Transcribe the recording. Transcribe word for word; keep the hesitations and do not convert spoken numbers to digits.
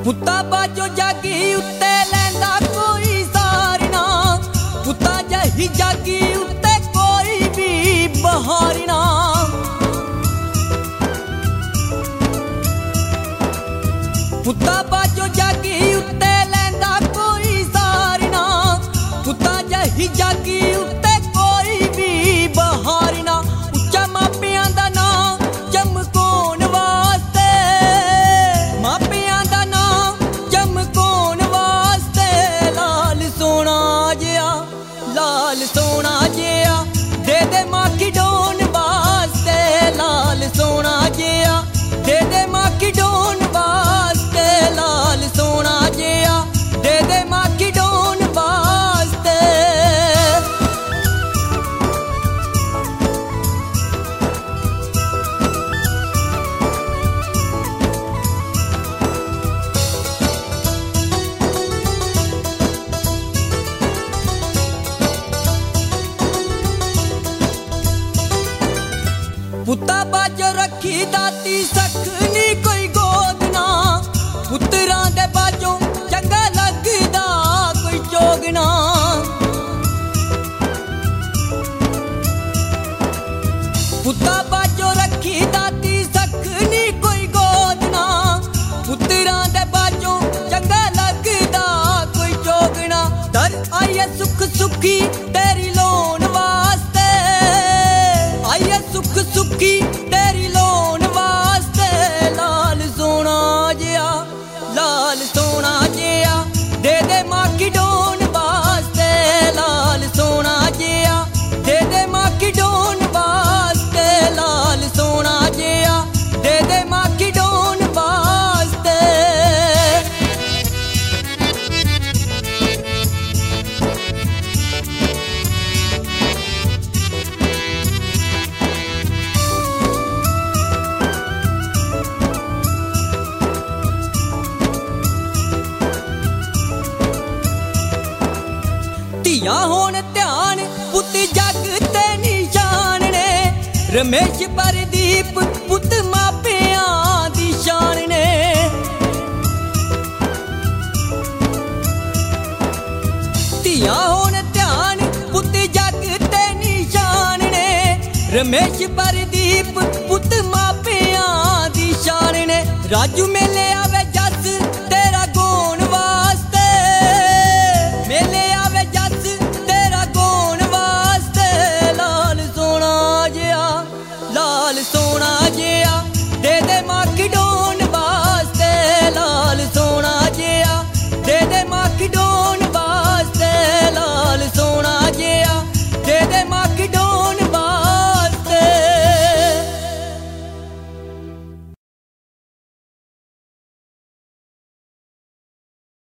पुत्ता बाजो जागी उत्ते लैंदा कोई सारना, पुत्ता जही जागी उत्ते कोई भी बहारना। पुत्ता बाजो जागी उत्ते लैंदा कोई सारना, पुत्ता जही जागी उत्ते कोई भी बहारना। उच्चा मापियां दा नां चमकाउण वास्ते, मापियां दा नां चमकाउण वास्ते, लाल सोना जिया लाल सोना जिया दे दे माखी डोन वास्ते, लाल सोना जिया दे दे माखी डोन वास्ते, लाल सोना जिया दे दे माखी डोन वास्ते। पुत्ता बाजो रखी दाती सखनी कोई गोदना, पुत्तरां दे बाजो चंगा लगदा कोई चोगना। पुत्ता बाजो रखी दाती सखनी कोई गोदना, पुत्तरां दे बाजो चंगा लगदा कोई चोगना। दर आइए सुख सुखी तेरी लोन वास्ते, आइए सुख सुखी तेरी लोन वास्ते, लाल सोना जिया लाल सोना जिया दे दे माखी डोन वास्ते, लाल सोना जिया दे दे माखी डोन वास्ते, लाल सोना जिया दे दे माखी डोन वास्ते। धियां होन ध्यान पुत जग ते निशान ने, रमेश परदीप पुत मापियां दी शान ने। धियां होन ध्यान पुत जग ते निशान ने, रमेश परदीप पुत मापियां दी शान ने। राजू मेले आवे जस तेरा गौन वास्ते, मेले आवे जस तेरा गौन वास्ते, लाल सोना जिया लाल सोना